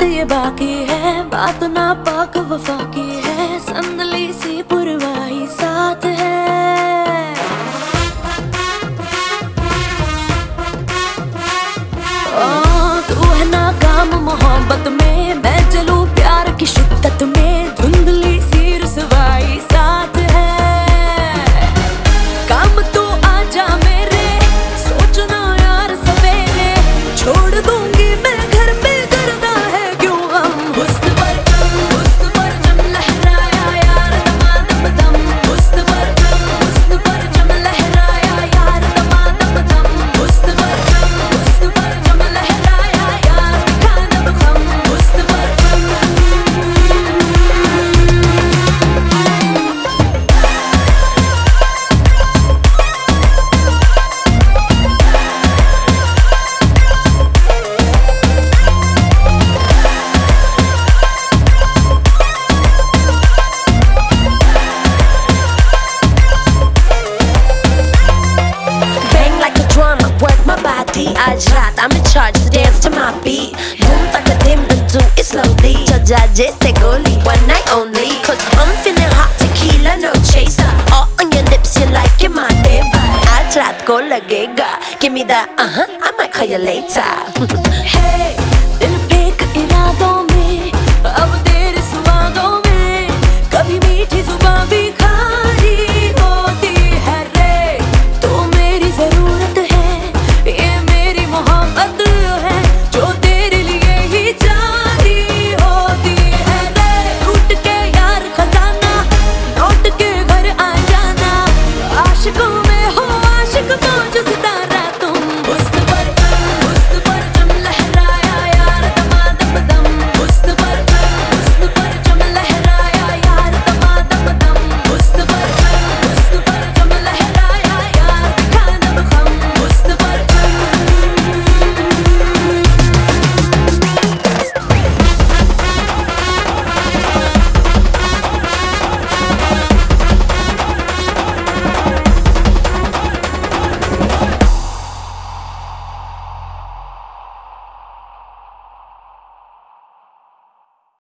ये बाकी है, बात ना पाक वफा की है, संदली सी पुरवाही साथ है। तू है नाकाम मोहब्बत में, मैं चलूं प्यार की शिद्दत में, धुंधली सी रुसवाई साथ है। काम तो आजा मेरे, सोचना यार सवेरे, छोड़ दूंगी मैं घर पे करना है क्यों गम। हुस्न पर जम लहराया यार दमादम दम, हुस्न पर जम लहराया यार दमादम दम, हुस्न पर जम लहराया यार खानम खम, हुस्न पर आज रात I'm in charge to dance to my beat. Boom like a dim and do it slowly. Judge जैसे गोली, one night only. Cause I'm feeling hot tequila, no chaser. All on your lips, you like it, my neighbor. आज रात को लगेगा. Give me that, I might call you later. Hey.